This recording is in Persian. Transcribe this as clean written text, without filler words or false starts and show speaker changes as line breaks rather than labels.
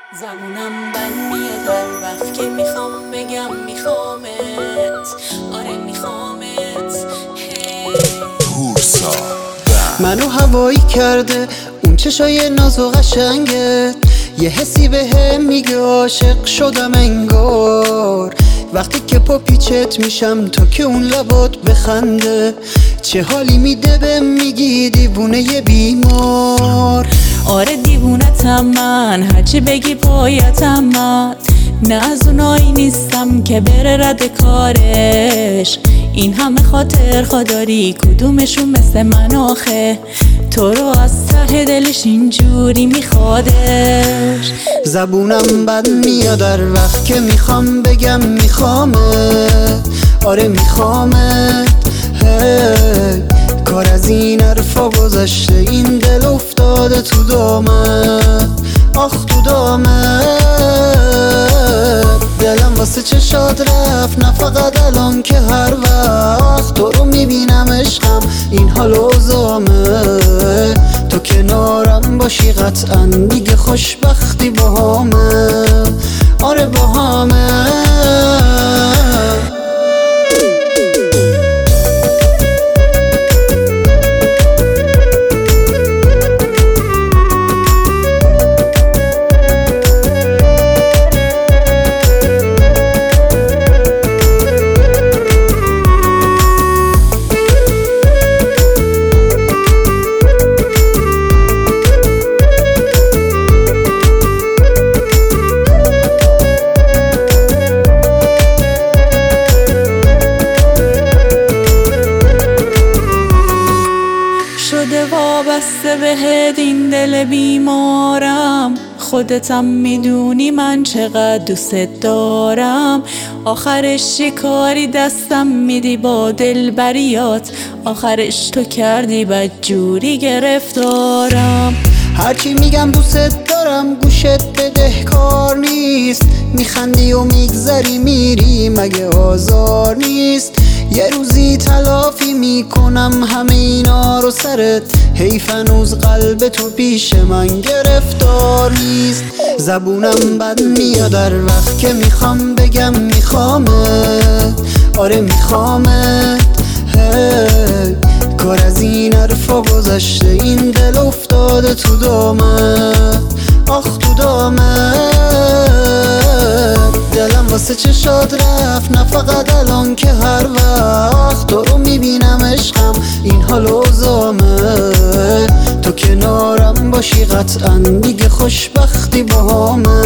زبونم بند میاد هر وقت که میخوام بگم میخوامت. آره میخوامت.
پورسا
منو هوایی کرده اون چشای ناز و قشنگت، یه حسی بهم میگه عاشق شدم انگار. وقتی که پا پیچت میشم تا که اون لبات بخنده، چه حالی میده بهم میگی دیوونه یه بیمار.
آره دیوونتم من، هرچی بگی پایتم من. نه از اونایی نیستم که بره رد کارش. این همه خاطر خداری کدومشون مثل من آخه؟ تو رو از ته دلش اینجوری میخوادش.
زبونم بند میاد در وقت که میخوام بگم میخوامت. آره میخوامت. کار از این حرفا گذشته، این دل افتاده تو دامت. آخ تو دامت. دلم واسه چشات رفت، نه فقط الان که هر وقت تو رو میبینم عشقم این حال اوزامه. تو کنارم باشی قطعا دیگه خوشبختی باهامه. آره باهامه.
شده وابسته بهت این دل بیمارم. خودتم میدونی من چقدر دوست دارم. آخرش یه کاری دستم میدی با دلبریات، آخرش تو کردی بدجوری گرفتارم.
هرچی میگم دوست دارم گوشت بدهکار نیست، میخندی و میگذری میری مگه آزار نیست؟ یه روزی تلافی میکنم همه اینا رو سرت، حیف هنوز قلب تو پیش من گرفتار نیست. زبونم بند میاد در وقت که میخوام بگم میخوامت. آره میخوامت. کار از این حرفا گذشته، این دل افتاده تو دامت. آخ تو دامت. دلم واسه چشات رفت، نه فقط الان که هر وقت تو رو میبینم عشقم این حال اوزامه. تو کنارم باشی قطعا دیگه خوشبختی باهامه.